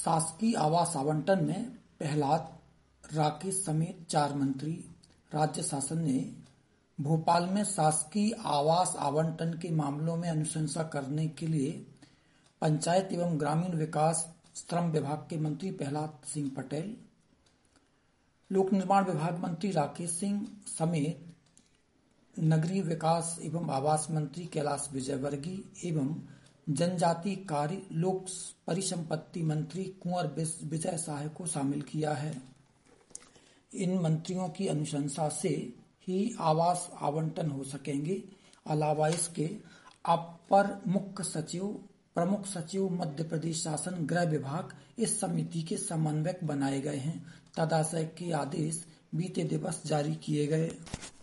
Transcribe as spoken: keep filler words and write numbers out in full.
शासकीय आवास आवंटन में प्रहलाद राकेश समेत चार मंत्री। राज्य शासन ने भोपाल में शासकीय आवास आवंटन के मामलों में अनुशंसा करने के लिए पंचायत एवं ग्रामीण विकास श्रम विभाग के मंत्री प्रहलाद सिंह पटेल, लोक निर्माण विभाग मंत्री राकेश सिंह समेत नगरीय विकास एवं आवास मंत्री कैलाश विजयवर्गीय एवं जनजातीय कार्य लोक परिसंपत्ति मंत्री कुंवर विजय शाह को शामिल किया है। इन मंत्रियों की अनुशंसा से ही आवास आवंटन हो सकेंगे। अलावा इसके अपर मुख्य सचिव, प्रमुख सचिव मध्य प्रदेश शासन गृह विभाग इस समिति के समन्वयक बनाए गए हैं। तदाशय के आदेश बीते दिवस जारी किए गए।